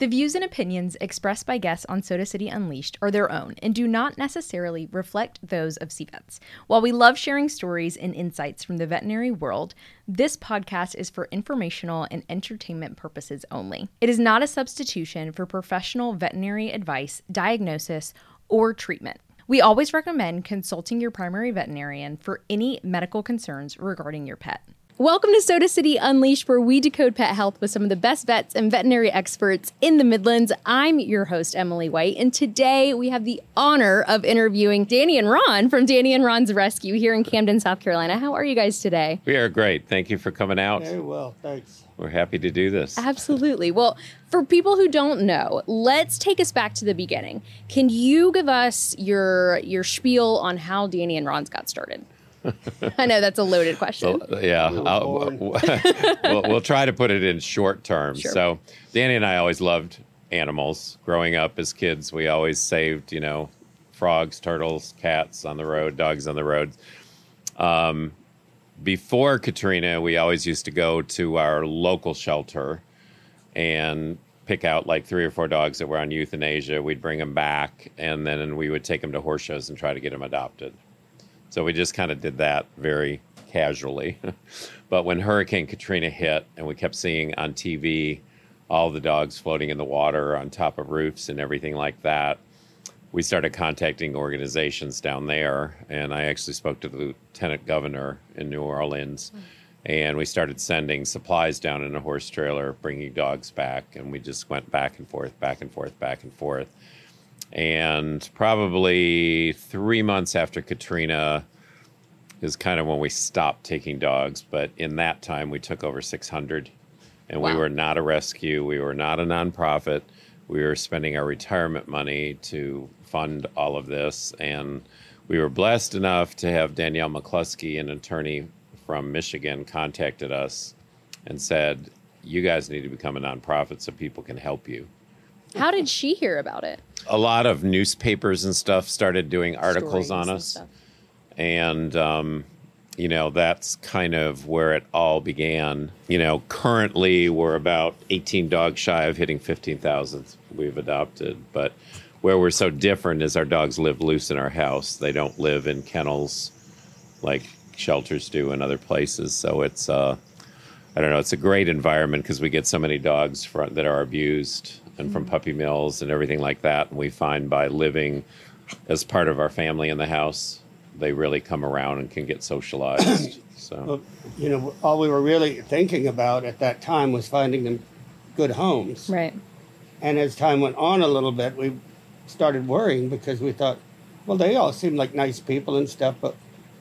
The views and opinions expressed by guests on Soda City Unleashed are their own and do not necessarily reflect those of CVets. While we love sharing stories and insights from the veterinary world, this podcast is for informational and entertainment purposes only. It is not a substitution for professional veterinary advice, diagnosis, or treatment. We always recommend consulting your primary veterinarian for any medical concerns regarding your pet. Welcome to Soda City Unleashed, where we decode pet health with some of the best vets and veterinary experts in the Midlands. I'm your host, Emily White, and today we have the honor of interviewing Danny and Ron from Danny and Ron's Rescue here in Camden, South Carolina. How are you guys today? We are great. Thank you for coming out. Very well, thanks. We're happy to do this. Absolutely. Well, for people who don't know, let's take us back to the beginning. Can you give us your spiel on how Danny and Ron's got started? I know that's a loaded question. We'll try to put it in short terms. Sure. So Danny and I always loved animals. Growing up as kids, we always saved, frogs, turtles, cats on the road, dogs on the road. Before Katrina, we always used to go to our local shelter and pick out like 3 or 4 dogs that were on euthanasia. We'd bring them back, and then we would take them to horse shows and try to get them adopted. So we just kind of did that very casually. But when Hurricane Katrina hit and we kept seeing on TV all the dogs floating in the water on top of roofs and everything like that, we started contacting organizations down there. And I actually spoke to the lieutenant governor in New Orleans. And we started sending supplies down in a horse trailer, bringing dogs back. And we just went back and forth, back and forth, back and forth. And probably 3 months after Katrina is kind of when we stopped taking dogs. But in that time, we took over 600. And Wow. We were not a rescue. We were not a nonprofit. We were spending our retirement money to fund all of this. And we were blessed enough to have Danielle McCluskey, an attorney from Michigan, contacted us and said, you guys need to become a nonprofit so people can help you. How did she hear about it? A lot of newspapers and stuff started doing articles on us. And, that's kind of where it all began. Currently we're about 18 dogs shy of hitting 15,000 we've adopted. But where we're so different is our dogs live loose in our house. They don't live in kennels like shelters do in other places. So it's, it's a great environment because we get so many dogs that are abused and from puppy mills and everything like that. And we find by living as part of our family in the house, they really come around and can get socialized. So, all we were really thinking about at that time was finding them good homes. Right. And as time went on a little bit, we started worrying because we thought, well, they all seem like nice people and stuff, but,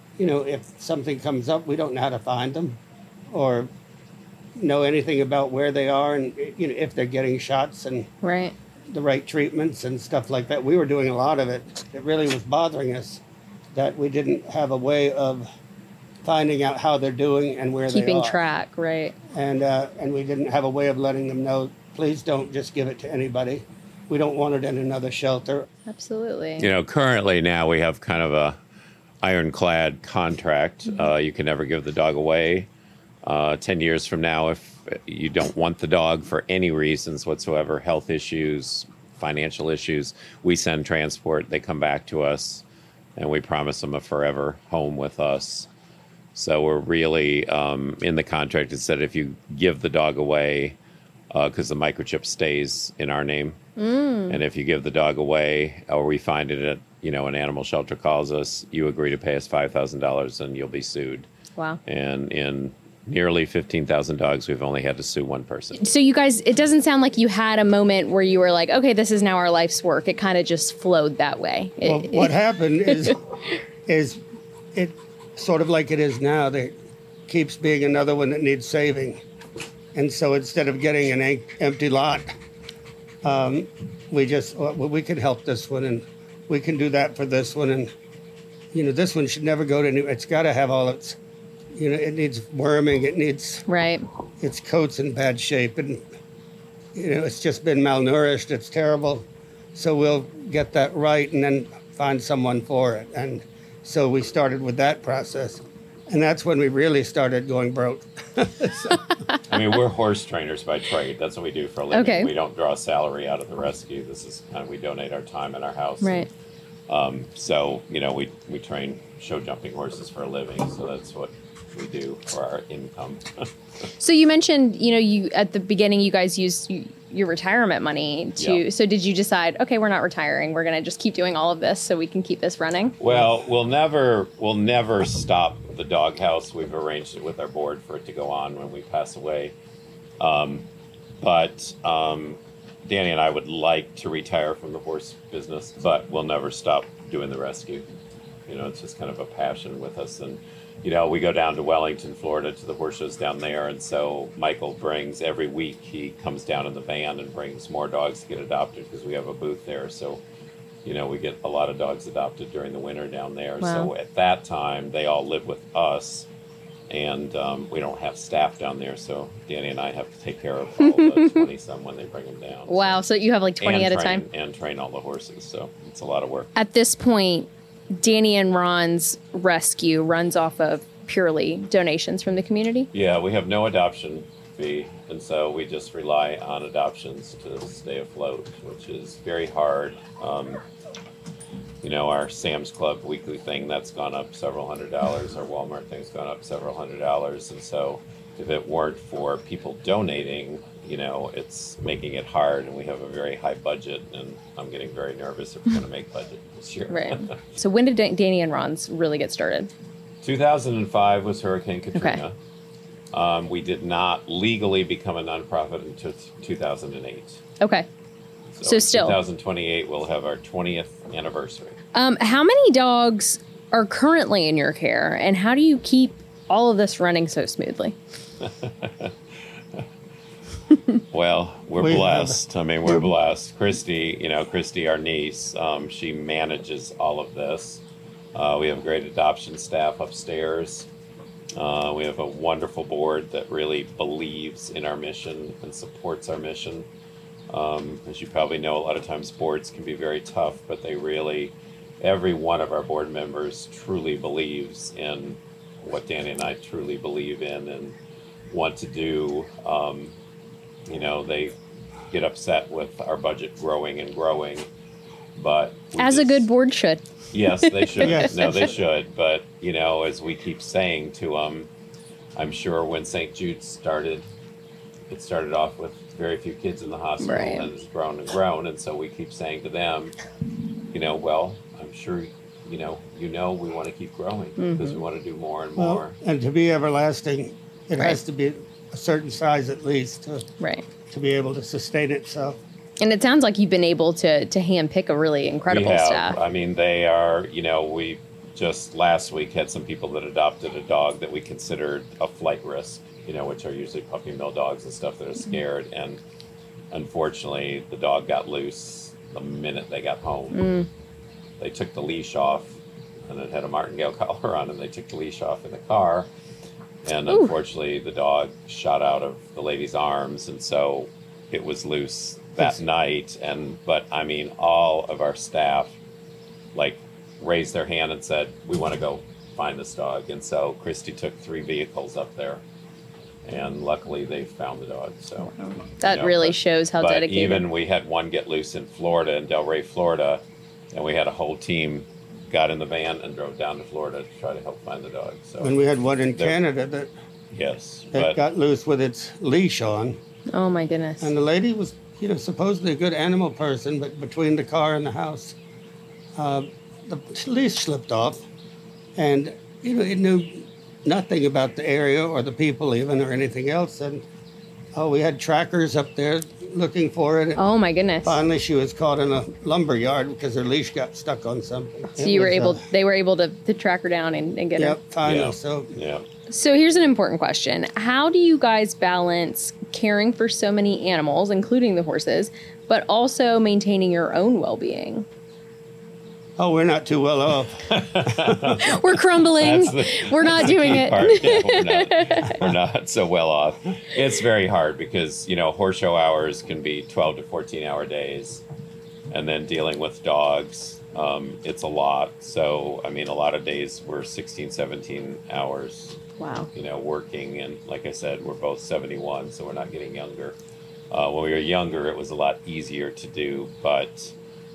if something comes up, we don't know how to find them or know anything about where they are and if they're getting shots and Right. the right treatments and stuff like that. We were doing a lot of it. It really was bothering us that we didn't have a way of finding out how they're doing and where they are. Keeping track, right. And we didn't have a way of letting them know, please don't just give it to anybody. We don't want it in another shelter. Absolutely. Currently now we have kind of a ironclad contract. You can never give the dog away. 10 years from now, if you don't want the dog for any reasons whatsoever, health issues, financial issues, we send transport. They come back to us, and we promise them a forever home with us. So we're really, in the contract, it said if you give the dog away, because the microchip stays in our name, and if you give the dog away or we find it at, an animal shelter calls us, you agree to pay us $5,000 and you'll be sued. Wow. And in nearly 15,000 dogs, we've only had to sue one person. So you guys, it doesn't sound like you had a moment where you were like, okay, this is now our life's work. It kind of just flowed that way. Well, what happened is it sort of like it is now. There keeps being another one that needs saving. And so instead of getting an empty lot, we can help this one and we can do that for this one. And, this one should never go to it's got to have all its, it needs worming. It needs, right. Its coat's in bad shape. And, it's just been malnourished. It's terrible. So we'll get that right and then find someone for it. And so we started with that process. And that's when we really started going broke. mean, we're horse trainers by trade. That's what we do for a living. Okay. We don't draw salary out of the rescue. This is kind of, we donate our time in our house. Right. So, we train show jumping horses for a living. So that's what we do for our income. So you mentioned, you at the beginning, you guys used your retirement money to. Yeah. So did you decide, okay, we're not retiring. We're going to just keep doing all of this so we can keep this running? Well, we'll never stop the doghouse. We've arranged it with our board for it to go on when we pass away. But Danny and I would like to retire from the horse business, but we'll never stop doing the rescue. It's just kind of a passion with us. And, we go down to Wellington, Florida to the horse shows down there. And so Michael brings, every week, he comes down in the van and brings more dogs to get adopted because we have a booth there. So, we get a lot of dogs adopted during the winter down there. Wow. So at that time, they all live with us. And we don't have staff down there, so Danny and I have to take care of all the 20-some when they bring them down. Wow, so you have like 20 at a time? And train all the horses, so it's a lot of work. At this point, Danny and Ron's rescue runs off of purely donations from the community? Yeah, we have no adoption fee, and so we just rely on adoptions to stay afloat, which is very hard. Our Sam's Club weekly thing, that's gone up several $100s. Our Walmart thing's gone up several $100s. And so if it weren't for people donating, it's making it hard. And we have a very high budget. And I'm getting very nervous if we're going to make budget this year. Right. So when did Danny and Ron's really get started? 2005 was Hurricane Katrina. Okay. We did not legally become a nonprofit until 2008. Okay. So still, 2028, we'll have our 20th anniversary. How many dogs are currently in your care, and how do you keep all of this running so smoothly? Well, we're blessed. We're blessed. Christy, our niece, she manages all of this. We have a great adoption staff upstairs. We have a wonderful board that really believes in our mission and supports our mission. As you probably know, a lot of times boards can be very tough, but every one of our board members truly believes in what Danny and I truly believe in and want to do. They get upset with our budget growing and growing, but a good board should. Yes, they should. Yes. No, they should. But, as we keep saying to them, I'm sure when St. Jude started, it started off with very few kids in the hospital, right, and it's grown and grown. And so we keep saying to them, well, I'm sure, we want to keep growing because we want to do more and more. Well, and to be everlasting, it has to be a certain size at least to be able to sustain itself. And it sounds like you've been able to handpick a really incredible staff. They are, we just last week had some people that adopted a dog that we considered a flight risk, which are usually puppy mill dogs and stuff that are scared. And unfortunately, the dog got loose the minute they got home. They took the leash off, and it had a martingale collar on, and they took the leash off in the car. And unfortunately, the dog shot out of the lady's arms, and so it was loose that night. But all of our staff raised their hand and said, we want to go find this dog. And so Christy took 3 vehicles up there, and luckily they found the dog. So that really shows how dedicated. Even we had one get loose in Florida, in Delray, Florida, and we had a whole team got in the van and drove down to Florida to try to help find the dog. So and we had one in Canada that got loose with its leash on. Oh my goodness. And the lady was, supposedly a good animal person, but between the car and the house, the leash slipped off, and it knew nothing about the area or the people even or anything else. And we had trackers up there looking for it. Oh my goodness. Finally, she was caught in a lumber yard because her leash got stuck on something. So they were able to track her down and get her. Yep, finally. So here's an important question. How do you guys balance caring for so many animals, including the horses, but also maintaining your own well-being? Oh, we're not too well off. We're crumbling. We're not doing it. Yeah, we're not so well off. It's very hard because, horse show hours can be 12 to 14 hour days. and then dealing with dogs. It's a lot. So, I mean, a lot of days we're 16, 17 hours, Wow. working. And like I said, we're both 71, so we're not getting younger. When we were younger, it was a lot easier to do. But,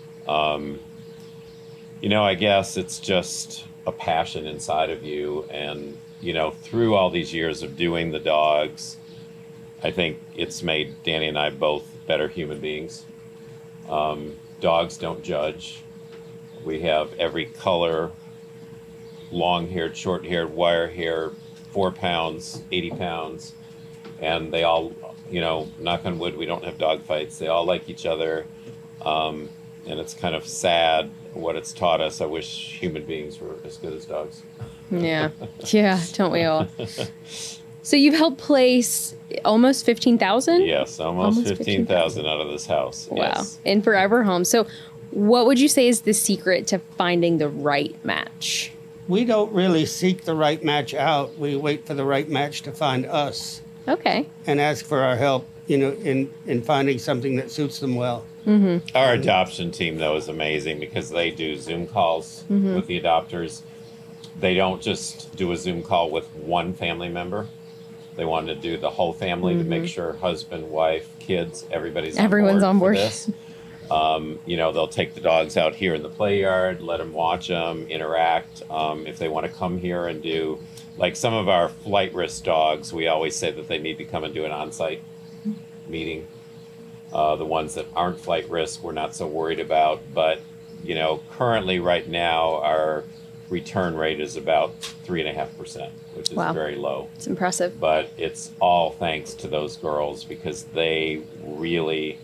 I guess it's just a passion inside of you. And, through all these years of doing the dogs, I think it's made Danny and I both better human beings. Dogs don't judge. We have every color, long-haired, short-haired, wire-haired, 4 pounds, 80 pounds. And they all, knock on wood, we don't have dog fights. They all like each other. And it's kind of sad what it's taught us. I wish human beings were as good as dogs. Yeah. Yeah, don't we all? So you've helped place almost 15,000? Yes, almost 15,000 out of this house. Wow. Yes. In forever homes. So what would you say is the secret to finding the right match? We don't really seek the right match out. We wait for the right match to find us Okay. and ask for our help, in finding something that suits them well. Our adoption team, though, is amazing because they do Zoom calls with the adopters. They don't just do a Zoom call with one family member. They want to do the whole family to make sure husband, wife, kids, everyone's on board for this. They'll take the dogs out here in the play yard, let them watch them, interact. If they want to come here and do, like some of our flight risk dogs, we always say that they need to come and do an on-site meeting. The ones that aren't flight risk, we're not so worried about. But, currently right now, our return rate is about 3.5%, which is very low. It's impressive. But it's all thanks to those girls because they really,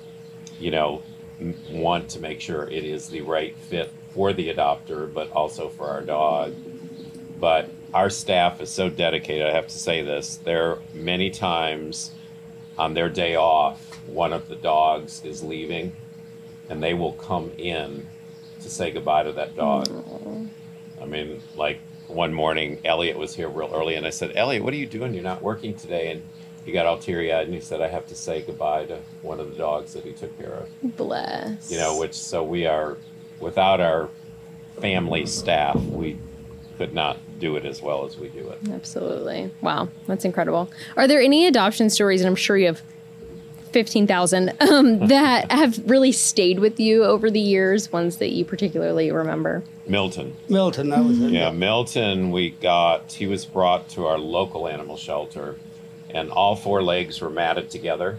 want to make sure it is the right fit for the adopter, but also for our dog. But our staff is so dedicated, I have to say this. There many times on their day off, one of the dogs is leaving, and they will come in to say goodbye to that dog. Aww. I mean, like one morning, Elliot was here real early, and I said, Elliot, what are you doing? You're not working today. And he got all teary-eyed, and he said, I have to say goodbye to one of the dogs that he took care of. Bless. So we are, without our family staff, we could not do it as well as we do it. Absolutely. Wow. That's incredible. Are there any adoption stories, and I'm sure you have 15,000, that have really stayed with you over the years, ones that you particularly remember? Milton, That was it. Yeah, Milton, he was brought to our local animal shelter, and all 4 legs were matted together.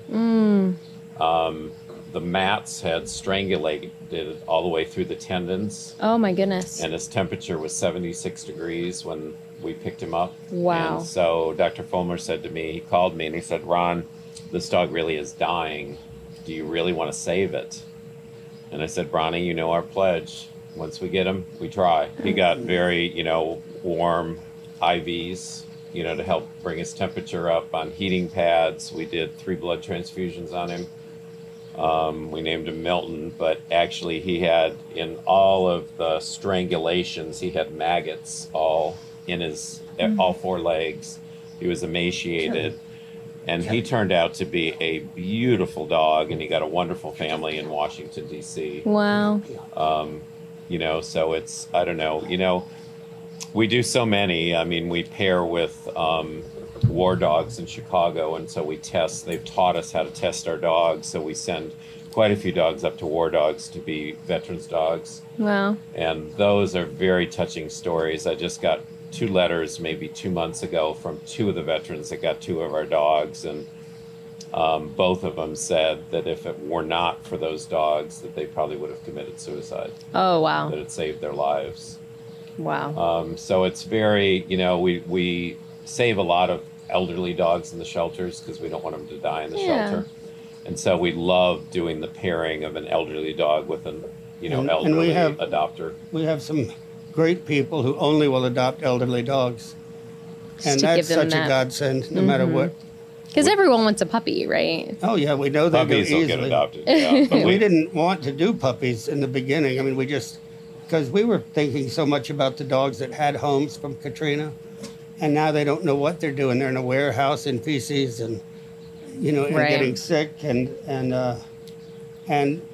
The mats had strangulated all the way through the tendons. Oh, my goodness. And his temperature was 76 degrees when we picked him up. Wow. And so Dr. Fulmer said to me, he called me and he said, Ron, this dog really is dying. Do you really want to save it? And I said, Bronny, you know our pledge. Once we get him, we try. He got very, warm IVs, to help bring his temperature up on heating pads. We did 3 blood transfusions on him. We named him Milton, but actually he had, in all of the strangulations, he had maggots all in his, all 4 legs. He was emaciated. And he turned out to be a beautiful dog, and he got a wonderful family in Washington, D.C. Wow. So it's, I don't know, we do so many. I mean, we pair with war dogs in Chicago, and so they've taught us how to test our dogs, so we send quite a few dogs up to war dogs to be veterans dogs. Wow. And those are very touching stories. I just got 2 letters maybe 2 months ago from 2 of the veterans that got 2 of our dogs, and both of them said that if it were not for those dogs, that they probably would have committed suicide. Oh, wow. That it saved their lives. Wow. So it's very, we save a lot of elderly dogs in the shelters because we don't want them to die in the shelter. And so we love doing the pairing of an elderly dog with an, elderly adopter. We have some great people who only will adopt elderly dogs. And that's such a godsend, no matter what. Because everyone wants a puppy, right? Oh, yeah, we know they Puppies do will easily. get adopted, yeah. But we didn't want to do puppies in the beginning. I mean, because we were thinking so much about the dogs that had homes from Katrina, and now they don't know what they're doing. They're in a warehouse in feces and, and getting sick. And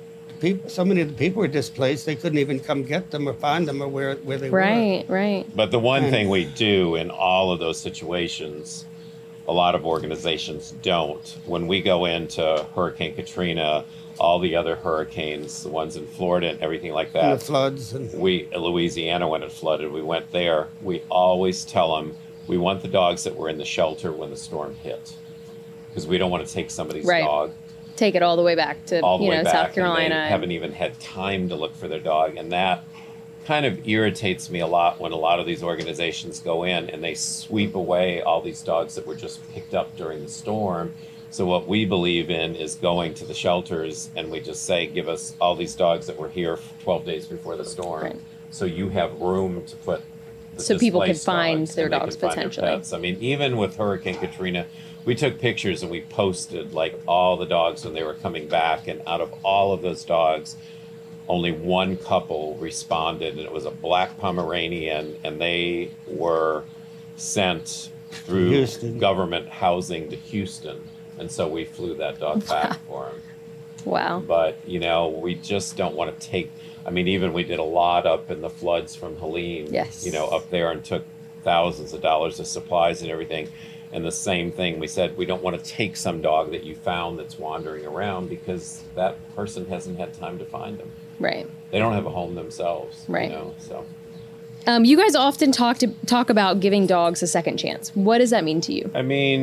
people, so many of the people were displaced, they couldn't even come get them or find them or where they were. Right. But the one thing we do in all of those situations, a lot of organizations don't. When we go into Hurricane Katrina, all the other hurricanes, the ones in Florida and everything like that, And the floods. And Louisiana when it flooded, we went there. We always tell them we want the dogs that were in the shelter when the storm hit, because we don't want to take somebody's dog. Take it all the way back to South Carolina. And they haven't even had time to look for their dog, and that kind of irritates me a lot when a lot of these organizations go in and they sweep away all these dogs that were just picked up during the storm. So what we believe in is going to the shelters and we just say, give us all these dogs that were here 12 days before the storm. Right. So you have room to put the so people can displaced find dogs, their and they dogs can find their potentially. pets. I mean, even with Hurricane Katrina, we took pictures and we posted like all the dogs when they were coming back. And out of all of those dogs, only one couple responded, and it was a black Pomeranian, and they were sent through Houston. government housing to Houston. And so we flew that dog back for him. Wow. But, we just don't want to take, even we did a lot up in the floods from Helene, Yes. Up there, and took thousands of dollars of supplies and everything. And the same thing, we said, we don't want to take some dog that you found that's wandering around because that person hasn't had time to find them. Right. They don't have a home themselves. Right. So. You guys often talk about giving dogs a second chance. What does that mean to you?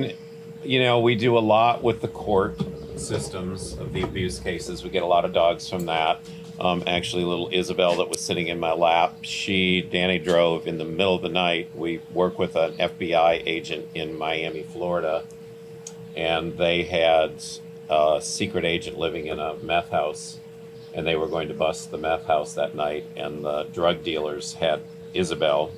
We do a lot with the court systems of the abuse cases. We get a lot of dogs from that. Actually, little Isabel that was sitting in my lap, Danny drove in the middle of the night. We work with an FBI agent in Miami, Florida, and they had a secret agent living in a meth house, and they were going to bust the meth house that night, and the drug dealers had Isabel,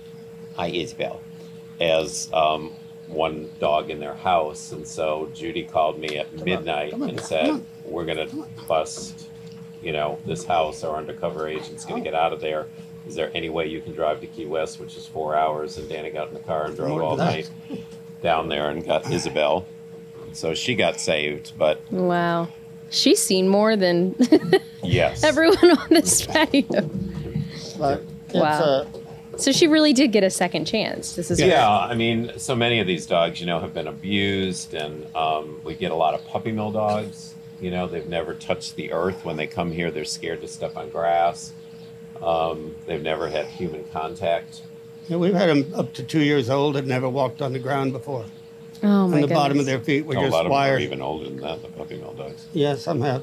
as one dog in their house. And so Judy called me at midnight and said, we're going to bust this house. Our undercover agent's going to get out of there. Is there any way you can drive to Key West, which is 4 hours? And Danny got in the car and drove all night down there and got Isabel. So she got saved, but... Wow. She's seen more than yes, everyone on this patio. but Wow. So she really did get a second chance. This is so many of these dogs, have been abused, and we get a lot of puppy mill dogs. They've never touched the earth. When they come here, they're scared to step on grass. They've never had human contact. Yeah, we've had them up to 2 years old that never walked on the ground before. Oh my And the goodness. bottom of their feet were A just lot of them are wired. even older than that, the puppy mill dogs. Yeah, some have.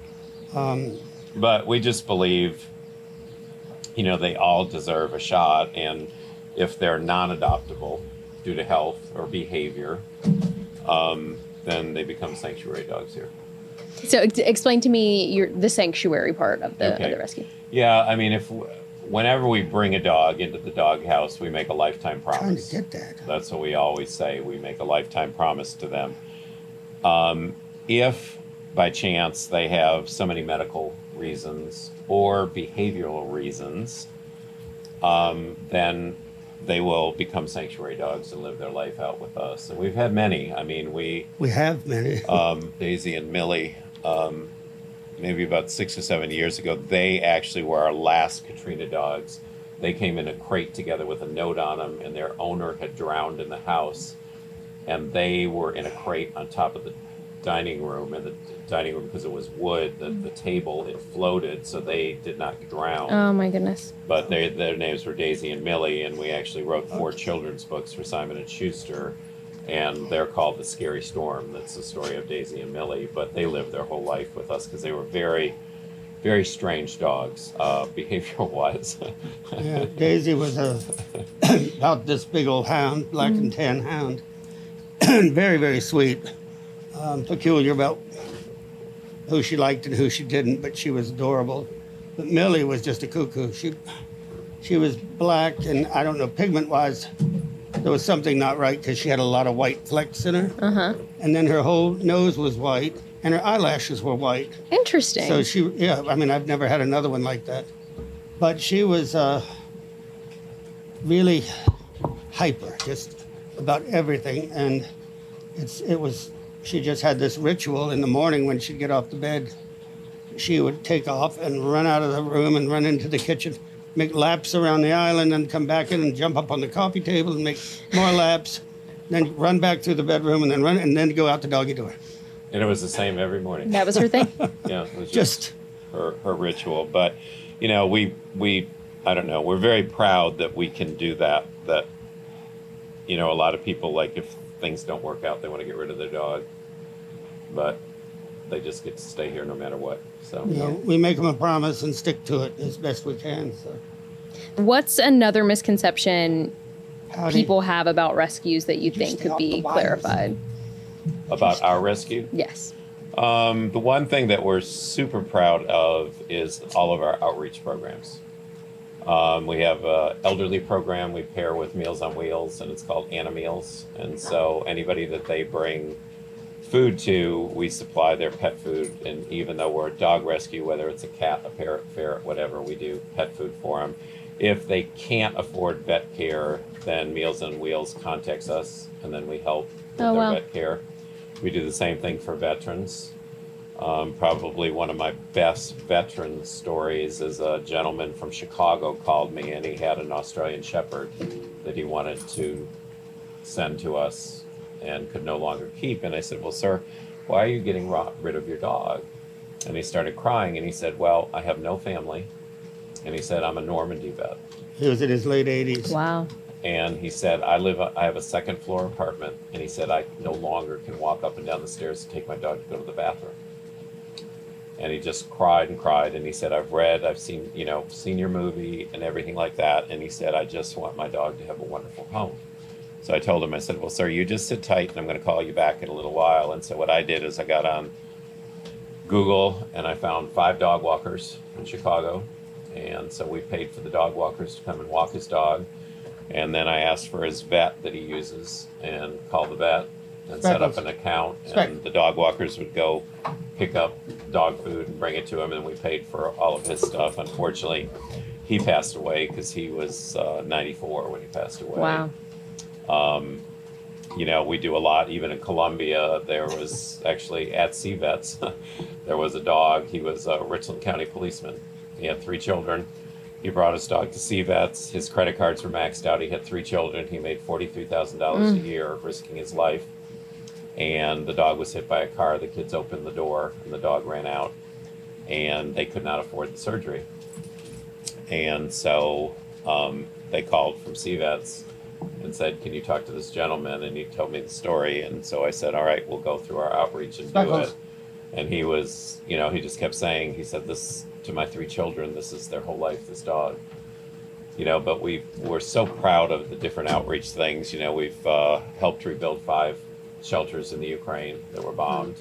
But we just believe, they all deserve a shot. And if they're non-adoptable due to health or behavior, then they become sanctuary dogs here. So explain to me the sanctuary part of the rescue. Yeah, whenever we bring a dog into the dog house, we make a lifetime promise. Trying to get that. That's what we always say. We make a lifetime promise to them. If by chance they have so many medical reasons or behavioral reasons, then they will become sanctuary dogs and live their life out with us. And we've had many. We have many. Daisy and Millie, maybe about 6 or 7 years ago, they actually were our last Katrina dogs. They came in a crate together with a note on them, and their owner had drowned in the house. And they were in a crate on top of the dining room, and the dining room, because it was wood, the table, it floated, so they did not drown. Oh my goodness. But their names were Daisy and Millie, and we actually wrote 4 children's books for Simon & Schuster, and they're called The Scary Storm. That's the story of Daisy and Millie, but they lived their whole life with us because they were very, very strange dogs, behavioral-wise. Yeah, Daisy was about this big old hound, black and tan hound. Very, very sweet. Peculiar about who she liked and who she didn't, but she was adorable. But Millie was just a cuckoo. She was black, and I don't know, pigment-wise, there was something not right because she had a lot of white flecks in her. Uh-huh. And then her whole nose was white, and her eyelashes were white. Interesting. So I've never had another one like that. But she was really hyper, just about everything. And she just had this ritual in the morning when she'd get off the bed. she would take off and run out of the room and run into the kitchen, make laps around the island, and come back in and jump up on the coffee table and make more laps, then run back through the bedroom and then go out the doggy door. And it was the same every morning. That was her thing. Yeah, it was just her ritual. But, you know, we I don't know, we're very proud that we can do that. That, you know, a lot of people, like, if things don't work out, they want to get rid of their dog. But they just get to stay here no matter what. So You know, we make them a promise and stick to it as best we can. So. What's another misconception Howdy. people have about rescues that you think stay could off be the wires? clarified? about our rescue, Yes. the one thing that we're super proud of is all of our outreach programs. We have an elderly program we pair with Meals on Wheels, and it's called Anna Meals. And so anybody that they bring food to, we supply their pet food. And even though we're a dog rescue, whether it's a cat, a parrot, ferret, whatever, we do pet food for them. If they can't afford vet care, then Meals on Wheels contacts us, and then we help with their vet care. We do the same thing for veterans. Probably one of my best veteran stories is a gentleman from Chicago called me, and he had an Australian Shepherd that he wanted to send to us and could no longer keep. And I said, well, sir, why are you getting rid of your dog? And he started crying, and he said, well, I have no family. And he said, I'm a Normandy vet. He was in his late 80s. Wow. And he said, I have a second floor apartment. And he said, I no longer can walk up and down the stairs to take my dog to go to the bathroom. And he just cried and cried. And he said, I've seen your movie and everything like that. And he said, I just want my dog to have a wonderful home. So I told him, I said, well, sir, you just sit tight and I'm going to call you back in a little while. And so what I did is I got on Google and I found 5 dog walkers in Chicago. And so we paid for the dog walkers to come and walk his dog. And then I asked for his vet that he uses and called the vet and set up an account. And the dog walkers would go pick up dog food and bring it to him. And we paid for all of his stuff. Unfortunately, he passed away because he was 94 when he passed away. Wow. We do a lot. Even in Colombia, there was actually at Sea Vets, there was a dog. He was a Richland County policeman. He had 3 children. He brought his dog to Sea Vets. His credit cards were maxed out. He had 3 children. He made $43,000 a year risking his life. And the dog was hit by a car. The kids opened the door, and the dog ran out. And they could not afford the surgery. And so they called from Sea Vets and said, can you talk to this gentleman? And he told me the story. And so I said, all right, we'll go through our outreach and do it. And he was, he just kept saying, he said, this to my 3 children, this is their whole life, this dog. But we're so proud of the different outreach things. We've helped rebuild 5 shelters in the Ukraine that were bombed.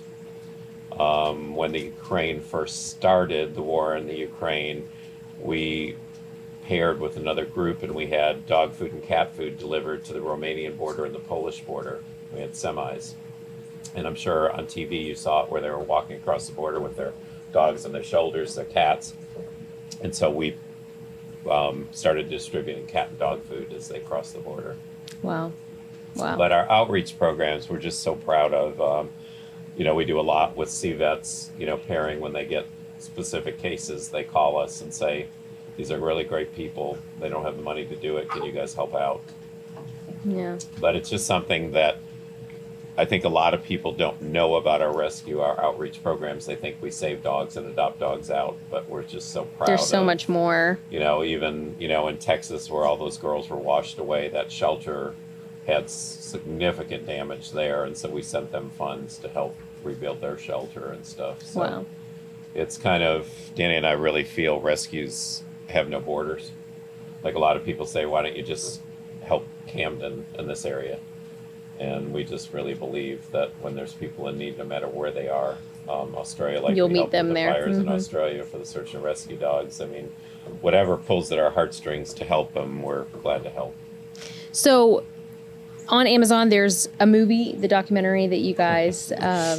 When the Ukraine first started, the war in the Ukraine, we paired with another group and we had dog food and cat food delivered to the Romanian border and the Polish border. We had semis. And I'm sure on TV you saw it where they were walking across the border with their dogs on their shoulders, their cats. And so we started distributing cat and dog food as they crossed the border. Wow. Wow. But our outreach programs, we're just so proud of. We do a lot with Sea Vets, pairing when they get specific cases, they call us and say, these are really great people. They don't have the money to do it. Can you guys help out? Yeah. But it's just something that I think a lot of people don't know about our rescue, our outreach programs. They think we save dogs and adopt dogs out, but we're just so proud. There's so much more. Even, in Texas where all those girls were washed away, that shelter had significant damage there. And so we sent them funds to help rebuild their shelter and stuff. So wow. It's kind of, Danny and I really feel rescues have no borders. Like a lot of people say, why don't you just help Camden in this area? And we just really believe that when there's people in need, no matter where they are, Australia, like you'll we meet helped them with the there. fires in Australia for the search and rescue dogs. I mean, whatever pulls at our heartstrings to help them, we're glad to help. So on Amazon, there's a movie, the documentary that you guys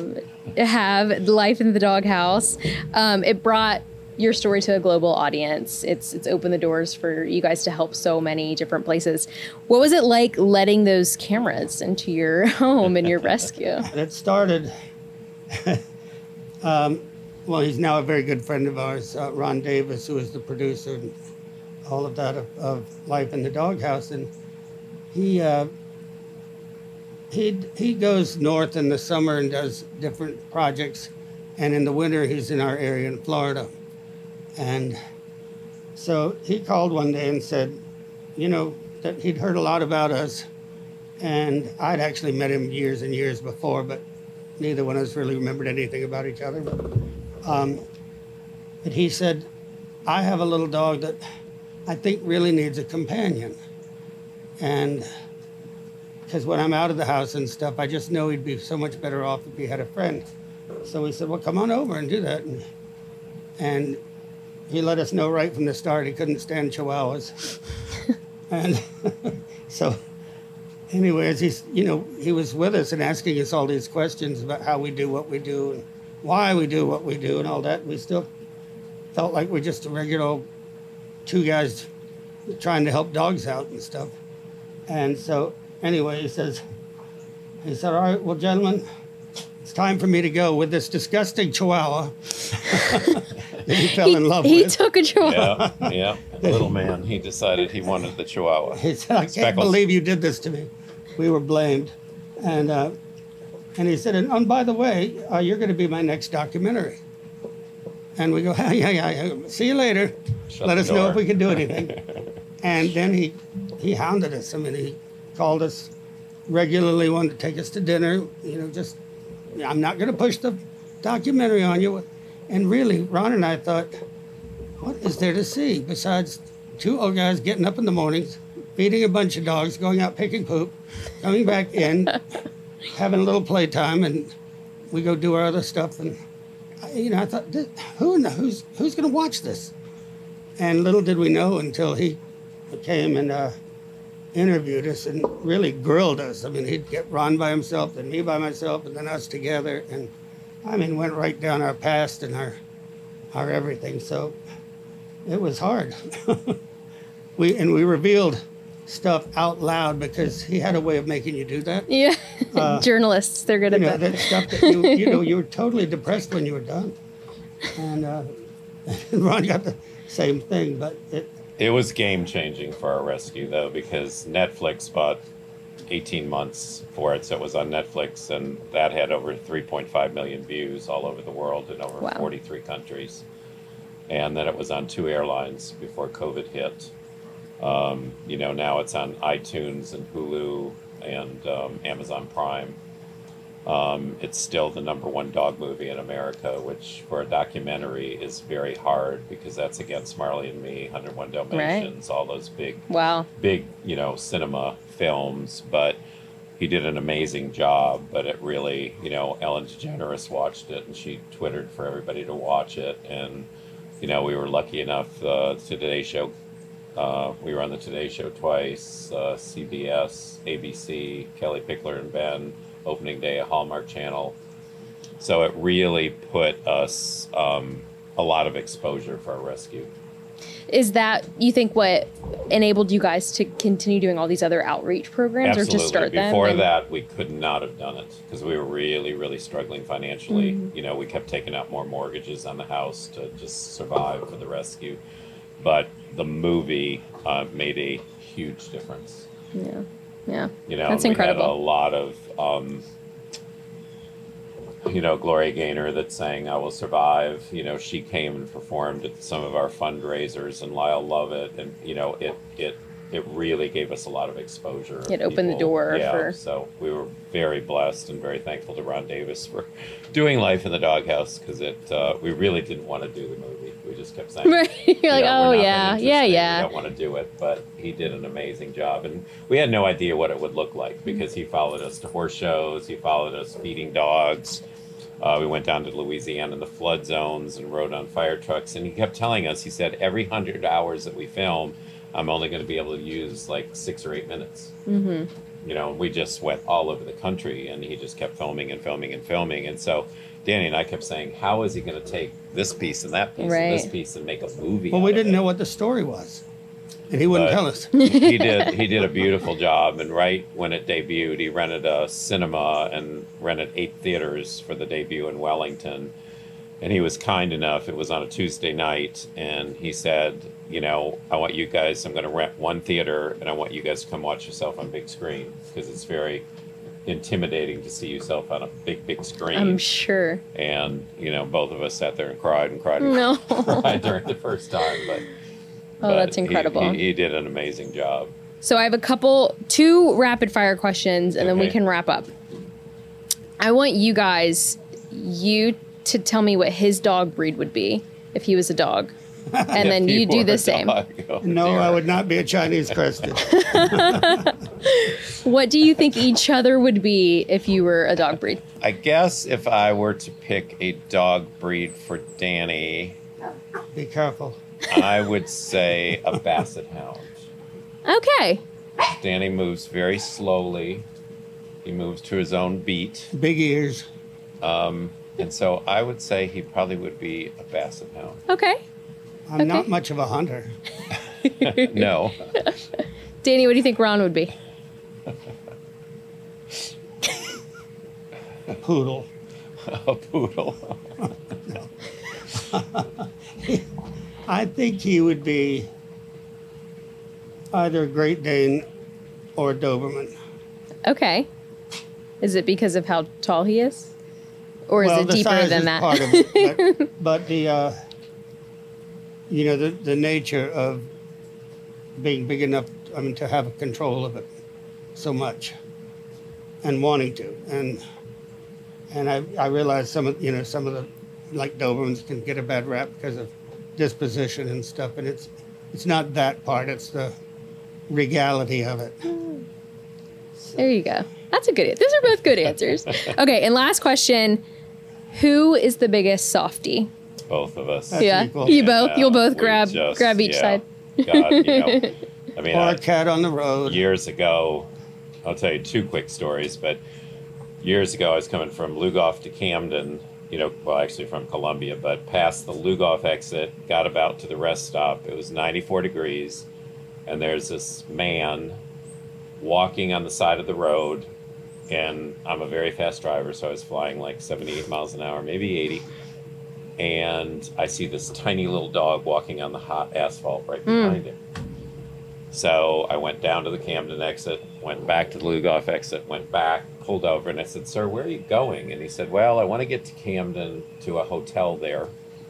have, Life in the Doghouse. It brought your story to a global audience. It's opened the doors for you guys to help so many different places. What was it like letting those cameras into your home and your rescue? It started well, he's now a very good friend of ours, Ron Davis, who is the producer and all of that of Life in the Doghouse. And he goes north in the summer and does different projects. And in the winter, he's in our area in Florida. And so he called one day and said, that he'd heard a lot about us. And I'd actually met him years and years before, but neither one of us really remembered anything about each other. But he said, I have a little dog that I think really needs a companion. And because when I'm out of the house and stuff, I just know he'd be so much better off if he had a friend. So we said, well, come on over and do that. And he let us know right from the start he couldn't stand Chihuahuas. And so anyways, he was with us and asking us all these questions about how we do what we do and why we do what we do and all that. We still felt like we're just a regular old two guys trying to help dogs out and stuff. And so anyway, he said, all right, well, gentlemen, it's time for me to go with this disgusting Chihuahua that he fell in love with. He took a Chihuahua. Yeah. Little man, he decided he wanted the Chihuahua. He said, I can't believe you did this to me. We were blamed. And he said, and by the way, you're going to be my next documentary. And we go, yeah. See you later. Let us know if we can do anything. And then he hounded us. I mean, he called us regularly, wanted to take us to dinner. I'm not going to push the documentary on you. And really, Ron and I thought, what is there to see besides two old guys getting up in the mornings, feeding a bunch of dogs, going out picking poop, coming back in, having a little playtime, and we go do our other stuff. And I thought, who's going to watch this? And little did we know until he came and interviewed us and really grilled us. I mean, he'd get Ron by himself, then me by myself, and then us together, and went right down our past and our everything. So it was hard. We revealed stuff out loud because he had a way of making you do that. Yeah, journalists, they're good at that. That stuff that you were totally depressed when you were done, and Ron got the same thing. But it was game changing for our rescue though, because Netflix bought 18 months for it, so it was on Netflix, and that had over 3.5 million views all over the world in over 43 countries. And then it was on 2 airlines before COVID hit. Now it's on iTunes and Hulu and Amazon Prime. It's still the #1 dog movie in America, which for a documentary is very hard because that's against Marley and Me, 101 Dalmatians, all those big, cinema films. But he did an amazing job. But it really, Ellen DeGeneres watched it and she Twittered for everybody to watch it. And we were lucky enough, Today Show, we were on the Today Show twice, CBS, ABC, Kelly Pickler and Ben, opening day at Hallmark Channel. So it really put us a lot of exposure for our rescue. Is that, you think, what enabled you guys to continue doing all these other outreach programs? Absolutely. Or just start them? Before that, we could not have done it because we were really, really struggling financially. Mm-hmm. We kept taking out more mortgages on the house to just survive for the rescue. But the movie made a huge difference. Yeah. That's incredible. We had a lot of, Gloria Gaynor that sang "I Will Survive." She came and performed at some of our fundraisers, and Lyle Lovett, and it really gave us a lot of exposure. It opened the door for. So we were very blessed and very thankful to Ron Davis for doing Life in the Doghouse because we really didn't want to do the movie. We just kept saying, You're like, oh yeah. We don't want to do it, but he did an amazing job, and we had no idea what it would look like because he followed us to horse shows, he followed us feeding dogs. We went down to Louisiana in the flood zones and rode on fire trucks, and he kept telling us, he said, every 100 hours that we film, I'm only going to be able to use like 6 or 8 minutes. Mm-hmm. We just went all over the country, and he just kept filming and filming and filming. And so Danny and I kept saying, how is he going to take this piece and that piece and this piece and make a movie? Well, we didn't know what the story was, and he wouldn't tell us. He did a beautiful job, and right when it debuted, he rented a cinema and rented 8 theaters for the debut in Wellington. And he was kind enough. It was on a Tuesday night, and he said, I want you guys, I'm going to rent one theater, and I want you guys to come watch yourself on big screen, because it's very intimidating to see yourself on a big screen. I'm sure. And, both of us sat there and cried and cried and No. cried during the first time. But that's incredible. He did an amazing job. So I have two rapid fire questions, and then we Okay. can wrap up. I want you to tell me what his dog breed would be if he was a dog. And then If he you do were the a same. dog, oh No, dear. I would not be a Chinese crested. What do you think each other would be if you were a dog breed? I guess if I were to pick a dog breed for Danny, Be careful. I would say a Basset Hound. Okay. Danny moves very slowly. He moves to his own beat. Big ears. And so I would say he probably would be a Basset Hound. Okay. I'm not much of a hunter. No. Danny, what do you think Ron would be? A poodle. A poodle. I think he would be either a Great Dane or a Doberman. Okay. Is it because of how tall he is? Or is Well, it the deeper size than is that? part of it, but the the nature of being big enough, to have control of it so much, and wanting to, and I realize some of the like Dobermans can get a bad rap because of disposition and stuff, and it's not that part; it's the regality of it. There you go. That's a good. Those are both good answers. Okay, and last question: who is the biggest softie? Both of us. That's Yeah, equal. you both. You'll both We grab each side. God, I mean, Or a cat on the road. years ago, I'll tell you two quick stories, but years ago I was coming from Lugoff to Camden, actually from Columbia, but past the Lugoff exit, got about to the rest stop. It was 94 degrees, and there's this man walking on the side of the road, and I'm a very fast driver, so I was flying like 78 miles an hour, maybe 80. And I see this tiny little dog walking on the hot asphalt right behind him. So I went down to the Camden exit, went back to the Lugoff exit, went back, pulled over, and I said, "Sir, where are you going?" And he said, "Well, I want to get to Camden to a hotel there."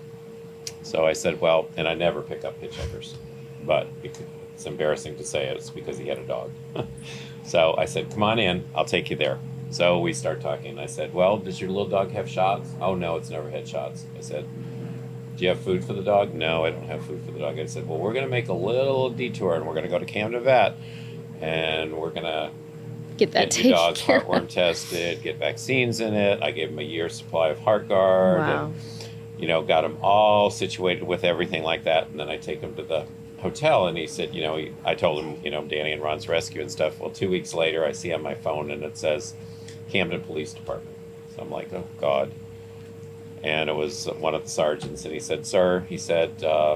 So I said, "Well," and I never pick up hitchhikers, but it's embarrassing to say it's because he had a dog. So I said, "Come on in, I'll take you there." So we start talking. I said, "Well, does your little dog have shots?" "Oh, no, it's never had shots." I said, "Do you have food for the dog?" "No, I don't have food for the dog." I said, "Well, we're going to make a little detour, and we're going to go to Camden Vet, and we're going to Get that get your taken dog's care heartworm of. tested, get vaccines in it. I gave him a year's supply of HeartGuard, Wow. and, got him all situated with everything like that. And then I take him to the hotel, and he said, I told him, Danny and Ron's rescue and stuff. Well, 2 weeks later, I see on my phone, and it says Camden Police Department. So I'm like, oh, God. And it was one of the sergeants, and he said, "Sir," he said,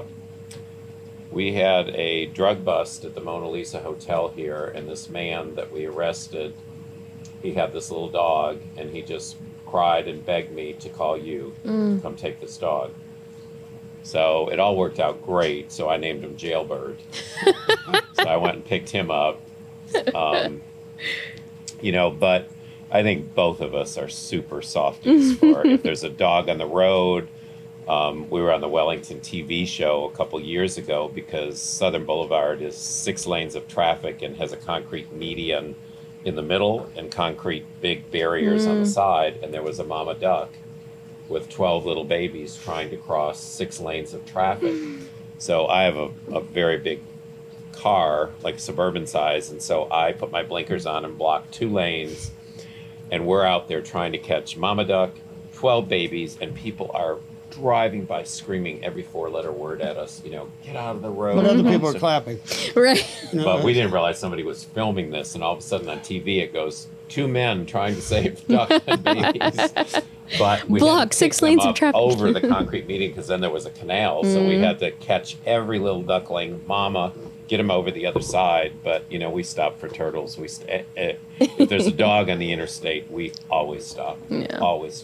"we had a drug bust at the Mona Lisa Hotel here, and this man that we arrested, he had this little dog, and he just cried and begged me to call you to come take this dog." So it all worked out great, so I named him Jailbird. So I went and picked him up. But I think both of us are super softies for if there's a dog on the road. We were on the Wellington TV show a couple years ago because Southern Boulevard is 6 lanes of traffic and has a concrete median in the middle and concrete big barriers on the side. And there was a mama duck with 12 little babies trying to cross 6 lanes of traffic. So I have a very big car, like suburban size, and so I put my blinkers on and blocked 2 lanes, and we're out there trying to catch mama duck, 12 babies, and people are driving by screaming every 4-letter word at us, get out of the road. But other people are So- clapping. Right. But we didn't realize somebody was filming this, and all of a sudden on TV it goes, 2 men trying to save ducks and babies. But we Block had to 6 pick them lanes of up traffic. over the concrete median because then there was a canal, so we had to catch every little duckling, mama, get them over the other side. But we stopped for turtles. If there's a dog on the interstate, we always stop. Yeah. Always stop.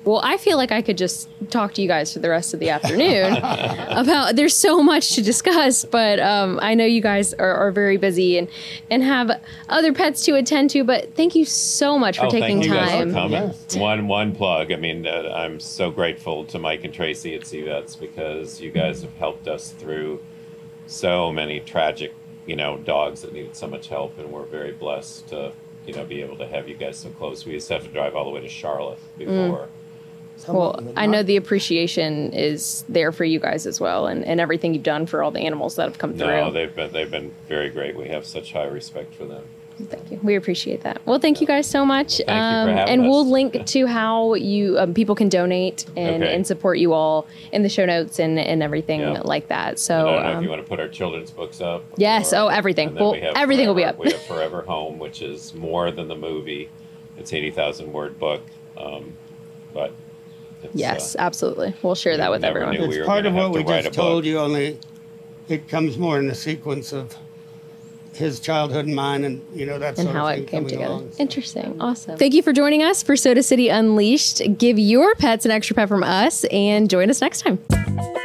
Well, I feel like I could just talk to you guys for the rest of the afternoon about, there's so much to discuss, but I know you guys are very busy and have other pets to attend to, but thank you so much for taking thank you guys time. for coming. Yes. One plug. I mean, I'm so grateful to Mike and Tracy at Sea Vets because you guys have helped us through so many tragic, dogs that needed so much help, and we're very blessed to, be able to have you guys so close. We used to have to drive all the way to Charlotte before. Well, I know the appreciation is there for you guys as well, and everything you've done for all the animals that have come through. No, they've been very great. We have such high respect for them. Thank you. We appreciate that. Well, thank you guys so much. Well, thank you for having and we'll us. link to how you people can donate and support you all in the show notes and everything like that. So I don't know if you want to put our children's books up. Yes. Everything. And then Well, we have everything will be Forever- up. We have Forever Home, which is more than the movie. It's 80,000 word book, but it's, Yes, absolutely. We'll share that with never everyone. knew we It's were part gonna of have what to we write just a book. told you, only it comes more in the sequence of his childhood and mine, and that And sort how of it thing came coming together. along, so. Interesting. Awesome. Thank you for joining us for Soda City Unleashed. Give your pets an extra pet from us and join us next time.